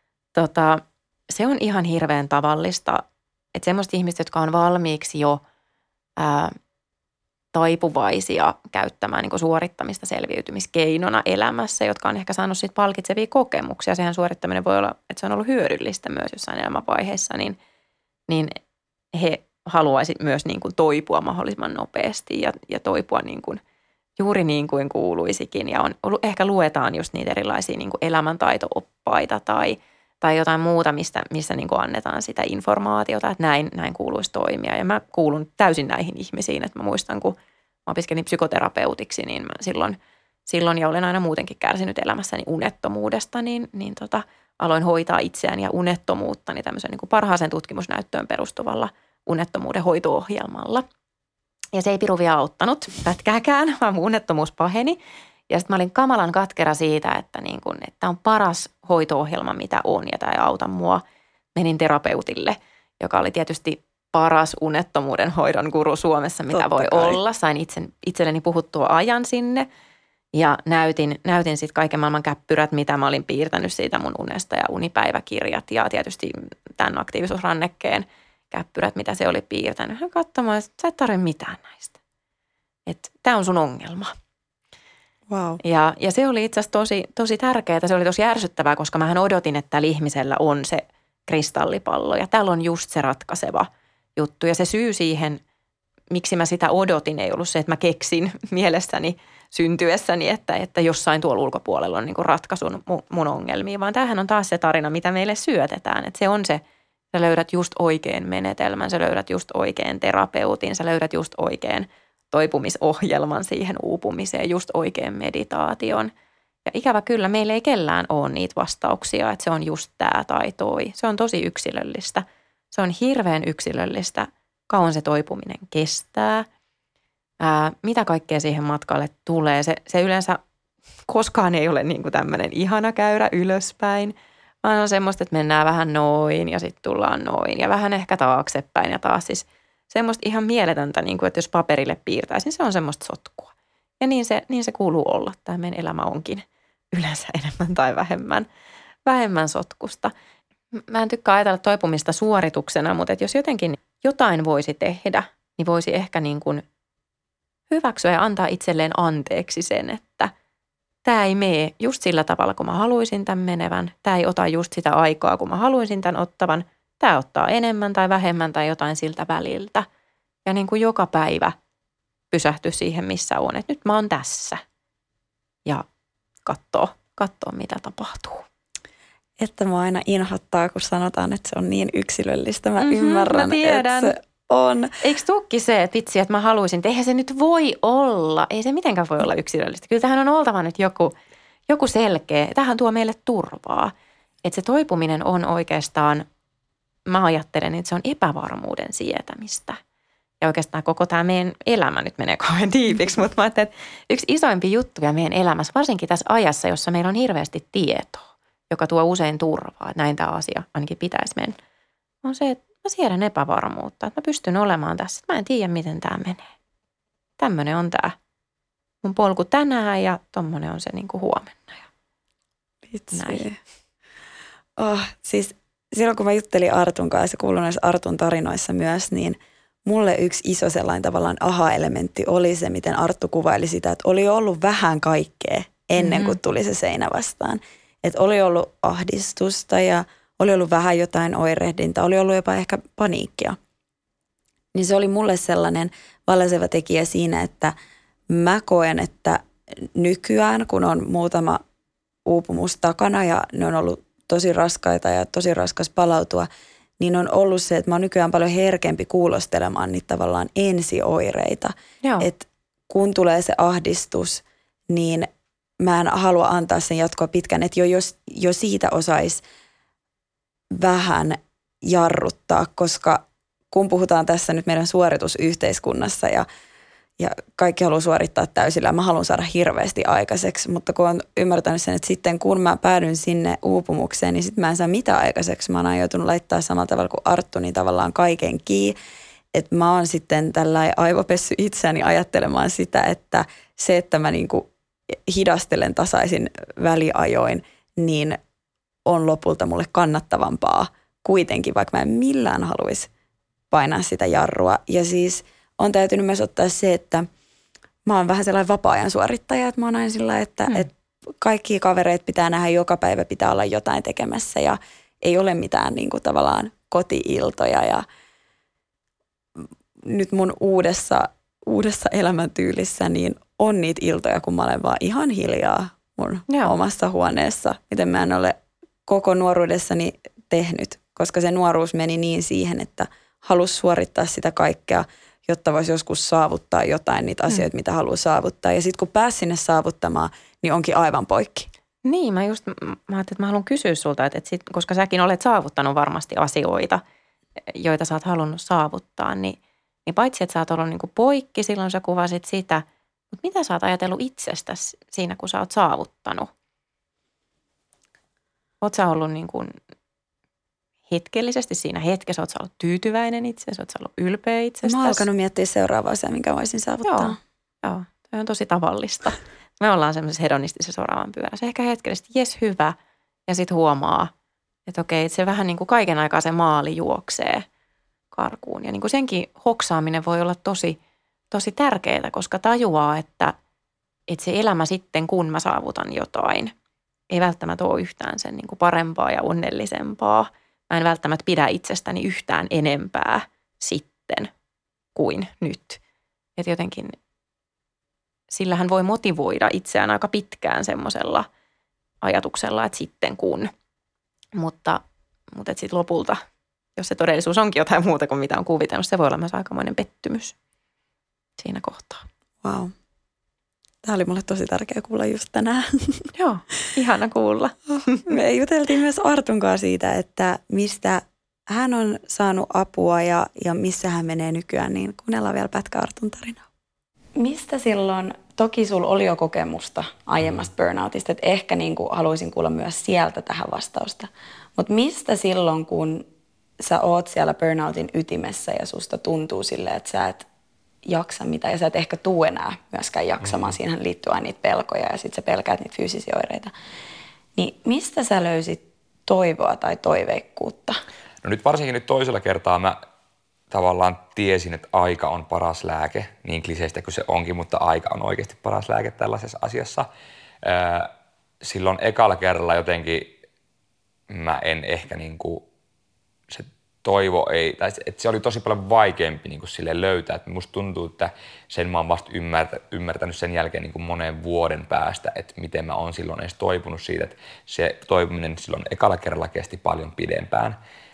Tota, se on ihan hirveän tavallista, että semmoista ihmistä, jotka on valmiiksi jo ää, taipuvaisia käyttämään niin kuin suorittamista selviytymiskeinona elämässä, jotka on ehkä saanut siitä palkitsevia kokemuksia. Sehän suorittaminen voi olla, että se on ollut hyödyllistä myös jossain elämänvaiheessa, niin, niin he haluaisivat myös niin kuin toipua mahdollisimman nopeasti ja, ja toipua niin kuin, juuri niin kuin kuuluisikin. Ja on, ehkä luetaan just niitä erilaisia niin kuin elämäntaito-oppaita tai tai jotain muuta, mistä, missä niin kuin annetaan sitä informaatiota, että näin, näin kuuluisi toimia. Ja mä kuulun täysin näihin ihmisiin, että mä muistan, kun mä opiskelin psykoterapeutiksi, niin mä silloin, silloin ja olen aina muutenkin kärsinyt elämässäni unettomuudesta, niin, niin tota, aloin hoitaa itseään ja unettomuuttani tämmöisen niin kuin parhaaseen tutkimusnäyttöön perustuvalla unettomuuden hoito-ohjelmalla. Ja se ei piru vielä auttanut pätkääkään, vaan mun unettomuus paheni. Ja sitten mä olin kamalan katkera siitä, että niin kun, että on paras hoito-ohjelma, mitä on, ja tämä ei auta mua. Menin terapeutille, joka oli tietysti paras unettomuuden hoidon guru Suomessa, mitä Totta voi kai. olla. Sain itse, itselleni puhuttua ajan sinne ja näytin, näytin sitten kaiken maailman käppyrät, mitä mä olin piirtänyt siitä mun unesta ja unipäiväkirjat ja tietysti tämän aktiivisuusrannekkeen käppyrät, mitä se oli piirtänyt. Hän katsomaan, että sä et tarvitse mitään näistä. Että tämä on sun ongelma. Wow. Ja, ja se oli itse asiassa tosi, tosi tärkeää. Se oli tosi ärsyttävää, koska mähän odotin, että tällä ihmisellä on se kristallipallo. Ja täällä on just se ratkaiseva juttu. Ja se syy siihen, miksi mä sitä odotin, ei ollut se, että mä keksin mielessäni syntyessäni, että, että jossain tuolla ulkopuolella on niin kuin ratkaisun mun ongelmiin. Vaan tämähän on taas se tarina, mitä meille syötetään. Että se on se, sä löydät just oikein menetelmän, sä löydät just oikein terapeutin, sä löydät just oikein toipumisohjelman siihen uupumiseen, just oikein meditaation. Ja ikävä kyllä, meillä ei kellään ole niitä vastauksia, että se on just tämä tai toi. Se on tosi yksilöllistä. Se on hirveän yksilöllistä, kauan se toipuminen kestää, ää, mitä kaikkea siihen matkalle tulee. Se, se yleensä koskaan ei ole niin kuin tämmöinen ihana käyrä ylöspäin, vaan on semmoista, että mennään vähän noin ja sitten tullaan noin ja vähän ehkä taaksepäin ja taas siis semmoista ihan mieletöntä, niin kuin, että jos paperille piirtäisi, niin se on semmoista sotkua. Ja niin se, niin se kuuluu olla. Tämä meidän elämä onkin yleensä enemmän tai vähemmän, vähemmän sotkusta. Mä en tykkää ajatella toipumista suorituksena, mutta että jos jotenkin jotain voisi tehdä, niin voisi ehkä niin kuin hyväksyä ja antaa itselleen anteeksi sen, että tämä ei mene just sillä tavalla, kun mä haluaisin tämän menevän. Tämä ei ota just sitä aikaa, kun mä haluaisin tämän ottavan. Tämä ottaa enemmän tai vähemmän tai jotain siltä väliltä. Ja niin kuin joka päivä pysähtyä siihen, missä on. Että nyt mä oon tässä. ja katsoa, katsoa mitä tapahtuu. Että mua aina inhottaa, kun sanotaan, että se on niin yksilöllistä. Mä Mhm, ymmärrän, mä tiedän. että se on. Eikö tukki se, että vitsi, että mä haluaisin, että eihän se nyt voi olla, ei se mitenkään voi olla yksilöllistä. Kyllä tähän on oltava nyt joku, joku selkeä, tähän tuo meille turvaa. Että se toipuminen on oikeastaan, mä ajattelen, että se on epävarmuuden sietämistä. Ja oikeastaan koko tämä meidän elämä nyt menee kauhean tiipiksi, mutta mä ajattelen, että yksi isoimpia juttuja meidän elämässä, varsinkin tässä ajassa, jossa meillä on hirveästi tietoa, joka tuo usein turvaa, että näin tämä asia ainakin pitäisi mennä, on se, että mä siedän epävarmuutta, että mä pystyn olemaan tässä. Mä en tiedä, miten tämä menee. Tämmöinen on tämä mun polku tänään ja tommonen on se niin kuin huomenna. Vitsi. Oh, siis silloin kun mä juttelin Artun kanssa ja kuulun näissä Artun tarinoissa myös, niin mulle yksi iso sellainen tavallaan aha-elementti oli se, miten Arttu kuvaili sitä, että oli ollut vähän kaikkea ennen kuin tuli se seinä vastaan. Että oli ollut ahdistusta ja oli ollut vähän jotain oirehdinta, oli ollut jopa ehkä paniikkia. Niin se oli mulle sellainen valaiseva tekijä siinä, että mä koen, että nykyään, kun on muutama uupumus takana ja ne on ollut tosi raskaita ja tosi raskas palautua, niin on ollut se, että mä oon nykyään paljon herkempi kuulostelemaan niitä tavallaan ensioireita. Että kun tulee se ahdistus, niin mä en halua antaa sen jatkoa pitkään, että jo, jos, jo siitä osaisi vähän jarruttaa, koska kun puhutaan tässä nyt meidän suoritusyhteiskunnassa ja, ja kaikki haluaa suorittaa täysillä, mä haluan saada hirveästi aikaiseksi, mutta kun olen ymmärtänyt sen, että sitten kun mä päädyn sinne uupumukseen, niin sitten mä en saa mitään aikaiseksi. Mä oon joutunut laittaa samalla tavalla kuin Arttu, niin tavallaan kaiken kiinni. Että mä oon sitten tällainen aivopessy itseäni ajattelemaan sitä, että se, että mä niinku hidastelen tasaisin väliajoin, niin on lopulta mulle kannattavampaa kuitenkin, vaikka mä en millään haluaisi painaa sitä jarrua. Ja siis on täytynyt myös ottaa se, että mä oon vähän sellainen vapaa-ajan suorittaja, että mä oon aina sillä, että, hmm. että kaikki kavereet pitää nähdä, joka päivä pitää olla jotain tekemässä ja ei ole mitään niin kuin tavallaan koti-iltoja. Ja nyt mun uudessa, uudessa elämäntyylissä niin on niitä iltoja, kun mä olen vaan ihan hiljaa mun Joo. omassa huoneessa, miten mä en ole koko nuoruudessani tehnyt, koska se nuoruus meni niin siihen, että halusi suorittaa sitä kaikkea, jotta voisi joskus saavuttaa jotain niitä asioita, mm. mitä haluaa saavuttaa. Ja sitten kun pääsi sinne saavuttamaan, niin onkin aivan poikki. Niin, mä just, mä ajattelin, että mä haluan kysyä sulta, että, että sit, koska säkin olet saavuttanut varmasti asioita, joita sä oot halunnut saavuttaa, niin, niin paitsi, että sä oot ollut niin kuin poikki, silloin sä kuvasit sitä, mutta mitä sä oot ajatellut itsestäsi siinä, kun sä oot saavuttanut? Oot sä ollut niin kuin hetkellisesti siinä hetkessä, oot sä ollut tyytyväinen itseäsi, oot sä ollut ylpeä itsestäsi? Mä oon alkanut miettiä seuraavaa asiaa, minkä voisin saavuttaa. Joo, joo, toi on tosi tavallista. Me ollaan semmoisessa hedonistisessa oravan pyörässä. Ehkä hetkellisesti, jes hyvä, ja sitten huomaa, että okei, että se vähän niin kuin kaiken aikaa se maali juoksee karkuun. Ja niin kuin senkin hoksaaminen voi olla tosi, tosi tärkeää, koska tajuaa, että, että se elämä sitten, kun mä saavutan jotain, ei välttämättä ole yhtään sen niin kuin parempaa ja onnellisempaa. Mä en välttämättä pidä itsestäni yhtään enempää sitten kuin nyt. Että jotenkin sillähän voi motivoida itseään aika pitkään semmoisella ajatuksella, että sitten kun. Mutta, mutta sitten lopulta, jos se todellisuus onkin jotain muuta kuin mitä on kuvitellut, se voi olla myös aikamoinen pettymys siinä kohtaa. Vau. Wow. Tämä oli mulle tosi tärkeä kuulla just tänään. Joo, ihana kuulla. Me juteltiin myös Artun kanssa siitä, että mistä hän on saanut apua ja, ja missä hän menee nykyään, niin kuunnellaan vielä pätkä Artun tarinaa. Mistä silloin, toki sulla oli jo kokemusta aiemmasta burnoutista, että ehkä niin kuin haluaisin kuulla myös sieltä tähän vastausta. Mutta mistä silloin, kun sä oot siellä burnoutin ytimessä ja susta tuntuu silleen, että sä et jaksa mitä ja sä et ehkä tuu enää myöskään jaksamaan. Mm. Siihen liittyy aina niitä pelkoja ja sit sä pelkäät niitä fyysisiä oireita. Niin mistä sä löysit toivoa tai toiveikkuutta? No nyt varsinkin nyt toisella kertaa mä tavallaan tiesin, että aika on paras lääke, niin kliseistä kuin se onkin, mutta aika on oikeasti paras lääke tällaisessa asiassa. Silloin ekalla kerralla jotenkin mä en ehkä niin kuin, se toivo ei, tai että se oli tosi paljon vaikeampi niin kuin silleen löytää. Että musta tuntuu, että sen mä oon vasta ymmärtä, ymmärtänyt sen jälkeen niin kuin monen vuoden päästä, että miten mä oon silloin edes toipunut siitä, että se toipuminen silloin ekalla kerralla kesti paljon pidempään.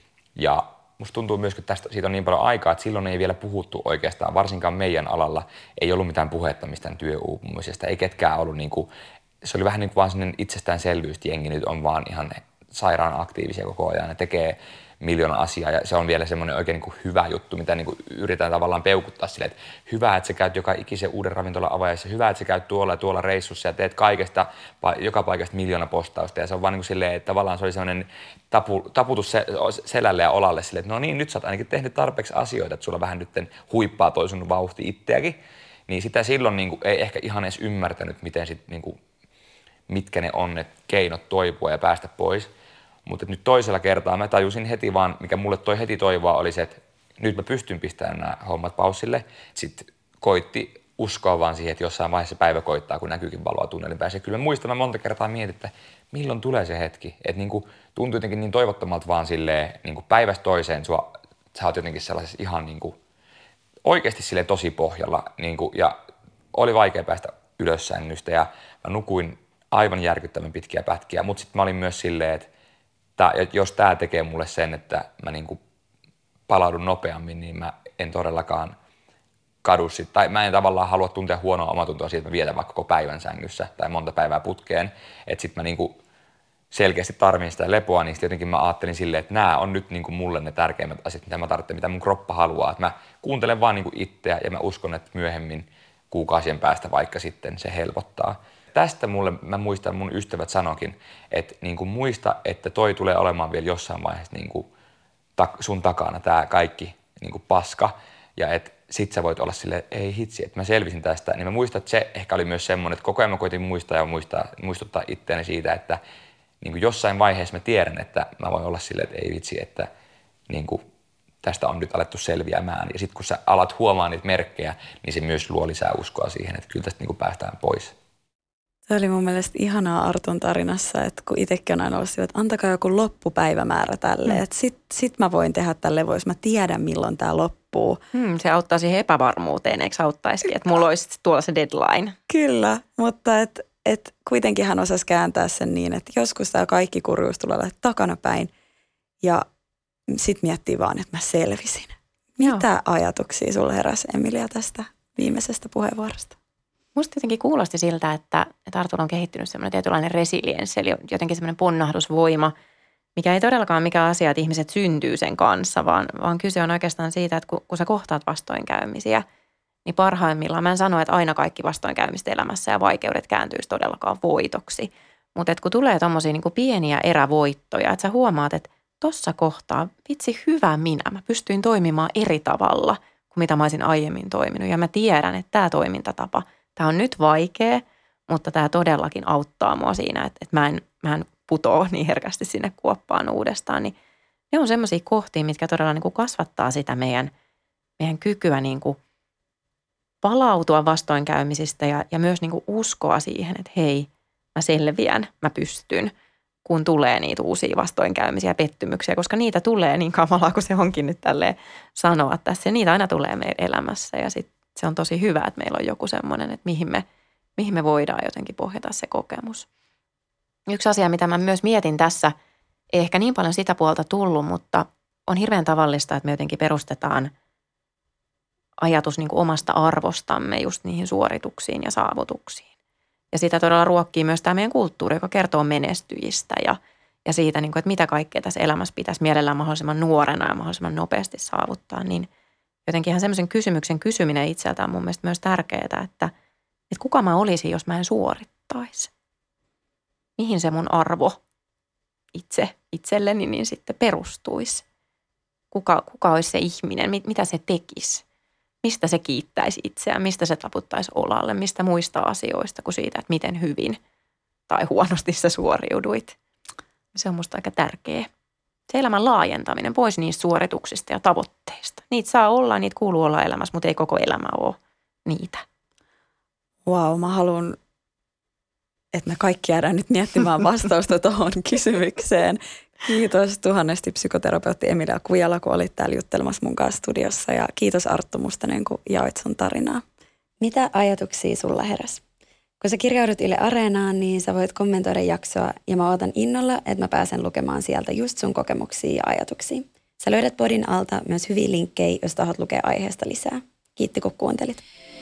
Ja musta tuntuu myös, että tästä, siitä on niin paljon aikaa, että silloin ei vielä puhuttu oikeastaan, varsinkaan meidän alalla, ei ollut mitään puhetta mistään työuupumisesta, ei ketkään ollut, niin kuin, se oli vähän niin kuin vaan sellainen itsestäänselvyys, että jengi nyt on vaan ihan sairaan aktiivisia koko ajan ja tekee miljoona asiaa ja se on vielä semmoinen oikein niin kuin hyvä juttu, mitä niin kuin yritetään tavallaan peukuttaa silleen, että hyvä, että sä käyt joka ikisen uuden ravintolan avaajassa, hyvä, että sä käyt tuolla ja tuolla reissussa ja teet kaikesta, joka paikasta miljoona postausta ja se on vaan niin kuin silleen, että tavallaan se oli semmoinen tapu, taputus se, selälle ja olalle silleen, että no niin, nyt sä oot ainakin tehnyt tarpeeksi asioita, että sulla vähän nyt huippaa toi sun vauhti itseäkin, niin sitä silloin niin kuin ei ehkä ihan edes ymmärtänyt, miten sit niin kuin, mitkä ne on ne keinot toipua ja päästä pois. Mutta nyt toisella kertaa mä tajusin heti vaan, mikä mulle toi heti toivoa oli se, että nyt mä pystyn pistämään nämä hommat paussille. Sitten koitti uskoa vaan siihen, että jossain vaiheessa päivä koittaa, kun näkyykin valoa tunnelin päässä. Kyllä mä muistan, mä monta kertaa mietin, että milloin tulee se hetki. Että niinku, tuntuu jotenkin niin toivottomalta vaan silleen niinku päivästä toiseen, sua, sä oot jotenkin sellaisessa ihan niinku, oikeasti silleen tosi pohjalla. Niinku, ja oli vaikea päästä ylös sängystä ja mä nukuin aivan järkyttävän pitkiä pätkiä. Mutta sitten mä olin myös silleen, että Tää, jos tämä tekee mulle sen, että mä niinku palaudun nopeammin, niin mä en todellakaan kadu sit, tai mä en tavallaan halua tuntea huonoa omatuntoa siitä, että mä vietän vaikka koko päivän sängyssä tai monta päivää putkeen, että sit mä niinku selkeästi tarvitsen sitä lepoa, niin sit jotenkin mä ajattelin silleen, että nämä on nyt niinku mulle ne tärkeimmät asiat, mitä mä tarvitsen, mitä mun kroppa haluaa, että mä kuuntelen vaan niinku itseä ja mä uskon, että myöhemmin kuukausien päästä vaikka sitten se helpottaa. Tästä mulle, mä muistan, mun ystävät sanokin, että niin kuin muista, että toi tulee olemaan vielä jossain vaiheessa niin kuin sun takana tää kaikki niin kuin paska. Ja että sit sä voit olla silleen, ei hitsi, että mä selvisin tästä. Niin mä muistan, että se ehkä oli myös semmoinen, että koko ajan mä koitin muistaa ja muistaa, muistuttaa itseäni siitä, että niin kuin jossain vaiheessa mä tiedän, että mä voin olla silleen, että ei vitsi, että niin kuin tästä on nyt alettu selviämään. Ja sit kun sä alat huomaa niitä merkkejä, niin se myös luo lisää uskoa siihen, että kyllä tästä niin kuin päästään pois. Se oli mun mielestä ihanaa Artun tarinassa, että kun itsekin on aina ollut sillä, että antakaa joku loppupäivämäärä tälle, mm. että sit, sit mä voin tehdä tälle, jos mä tiedän milloin tää loppuu. Hmm, se auttaa siihen epävarmuuteen, eikö auttaisikin, että mulla olisi tuolla se deadline. Kyllä, mutta et, et kuitenkin hän osasi kääntää sen niin, että joskus tämä kaikki kurjuus tulee takanapäin ja sit miettii vaan, että mä selvisin. Mitä Joo. ajatuksia sulle heräsi, Emilia, tästä viimeisestä puheenvuorosta? Musta jotenkin kuulosti siltä, että, että Artulla on kehittynyt semmoinen tietynlainen resilienssi, eli jotenkin semmoinen ponnahdusvoima, mikä ei todellakaan mikään asia, että ihmiset syntyy sen kanssa, vaan, vaan kyse on oikeastaan siitä, että kun, kun sä kohtaat vastoinkäymisiä, niin parhaimmillaan mä en sano, että aina kaikki vastoinkäymiset elämässä ja vaikeudet kääntyisi todellakaan voitoksi. Mutta kun tulee tommosia niin kuin pieniä erävoittoja, että sä huomaat, että tossa kohtaa, vitsi hyvä minä, mä pystyin toimimaan eri tavalla kuin mitä mä olisin aiemmin toiminut. Ja mä tiedän, että tämä toimintatapa, tämä on nyt vaikea, mutta tämä todellakin auttaa mua siinä, että, että mä, en, mä en putoo niin herkästi sinne kuoppaan uudestaan. Niin ne on semmoisia kohtia, mitkä todella niin kuin kasvattaa sitä meidän, meidän kykyä niin kuin palautua vastoinkäymisistä ja, ja myös niin kuin uskoa siihen, että hei, mä selviän, mä pystyn, kun tulee niitä uusia vastoinkäymisiä ja pettymyksiä, koska niitä tulee niin kamalaa kuin se onkin nyt tälleen sanoa tässä. Ja niitä aina tulee meidän elämässä ja sitten se on tosi hyvä, että meillä on joku semmoinen, että mihin me, mihin me voidaan jotenkin pohjata se kokemus. Yksi asia, mitä mä myös mietin tässä, ei ehkä niin paljon sitä puolta tullut, mutta on hirveän tavallista, että me jotenkin perustetaan ajatus niin kuin omasta arvostamme just niihin suorituksiin ja saavutuksiin. Ja sitä todella ruokkii myös tämä meidän kulttuuri, joka kertoo menestyjistä ja, ja siitä, niin kuin, että mitä kaikkea tässä elämässä pitäisi mielellään mahdollisimman nuorena ja mahdollisimman nopeasti saavuttaa. Niin jotenkin ihan semmoisen kysymyksen kysyminen itseltään on mun mielestä myös tärkeää, että, että kuka mä olisin, jos mä en suorittaisi. Mihin se mun arvo itse itselleni niin sitten perustuisi. Kuka, kuka olisi se ihminen, mit, mitä se tekisi. Mistä se kiittäisi itseään, mistä se taputtaisi olalle, mistä muista asioista kuin siitä, että miten hyvin tai huonosti sä suoriuduit. Se on musta aika tärkeä. Se elämän laajentaminen pois niistä suorituksista ja tavoitteista. Niitä saa olla, niitä kuuluu olla elämässä, mutta ei koko elämä ole niitä. Vau, wow, mä haluan että me kaikki jäädään nyt miettimään vastausta tuohon kysymykseen. Kiitos tuhannesti psykoterapeutti Emilia Kujala, kun olit täällä juttelemassa mun kanssa studiossa. Ja kiitos Arttu Mustonen, kun jaoit sun tarinaa. Mitä ajatuksia sulla heräsi? Kun sä kirjaudut Yle Areenaan, niin sä voit kommentoida jaksoa ja mä ootan innolla, että mä pääsen lukemaan sieltä just sun kokemuksia ja ajatuksia. Sä löydät podin alta myös hyviä linkkejä, jos tahdot lukea aiheesta lisää. Kiitti, kun kuuntelit.